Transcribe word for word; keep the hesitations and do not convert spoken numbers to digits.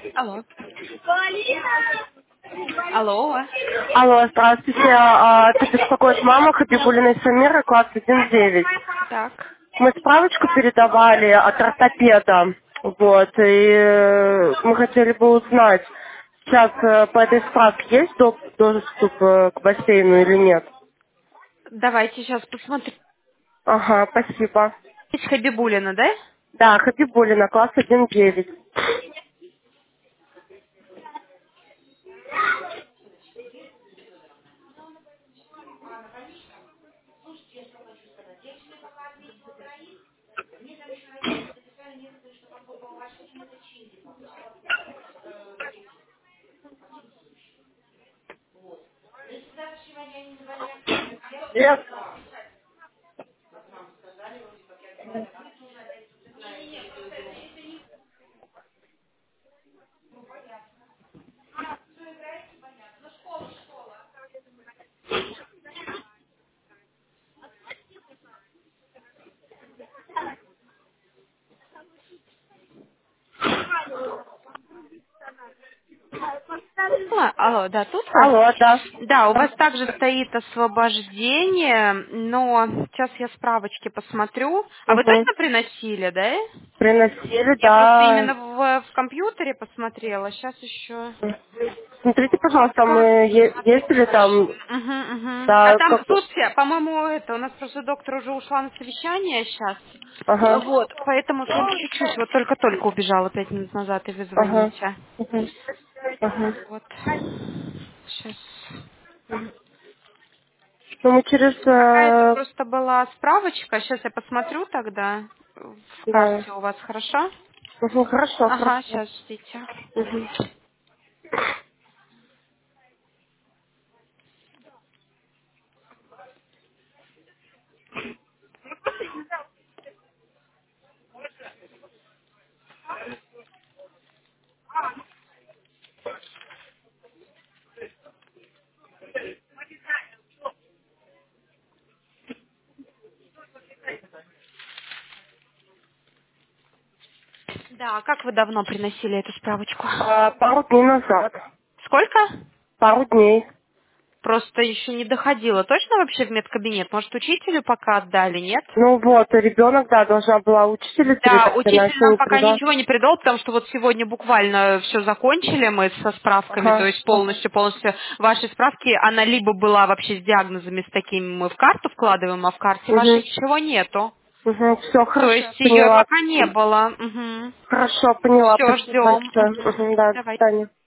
Алло. Алло. Алло, здравствуйте. А, Это беспокоит мама Хабибулиной Самира, класс один девять. Так. Мы справочку передавали от ортопеда. Вот, и э, мы хотели бы узнать, сейчас э, по этой справке есть доп- доступ э, к бассейну или нет? Давайте сейчас посмотрим. Ага, спасибо. Хабибулина, да? Да, Хабибулина, класс один девять. Нет. А, Алло, да, тут вас? Алло, да. Да, у вас также стоит освобождение, но сейчас я справочки посмотрю. А вы Угу. точно приносили, да? Приносили, Я просто да. именно в, в компьютере посмотрела. Сейчас еще. Смотрите, пожалуйста, мы Просто е- посмотреть ездили хорошо. там, Мгм, мгм. А да, там, как... слушайте, по-моему, это, у нас просто доктор уже ушла на совещание сейчас. Ага, Вот, поэтому только чуть-чуть, вот только-только убежала пять минут назад, и вы ага, звоните. угу, ага. Вот. Сейчас. Ну, мы через... Какая-то э, просто была справочка. Сейчас я посмотрю тогда в да. карте у вас, хорошо? Угу, хорошо, Ага, хорошо. сейчас ждите. Угу. Да, а как вы давно приносили эту справочку? А, пару дней назад. Сколько? Пару дней. Просто еще не доходило. Точно вообще в медкабинет? Может, учителю пока отдали, нет? Ну вот, ребенок, да, должна была учителю Да, передать, она учитель еще нам не пока передала. ничего не передал, потому что вот сегодня буквально все закончили мы со справками, то Ага, есть полностью, полностью ваши справки, она либо была вообще с диагнозами с такими, мы в карту вкладываем, а в карте вашей угу, ничего нету. угу, все, То хорошо, есть ее поняла. пока не было. Угу. Хорошо, поняла, Все, спасибо ждем. большое. Угу, да, до Давай. свидания.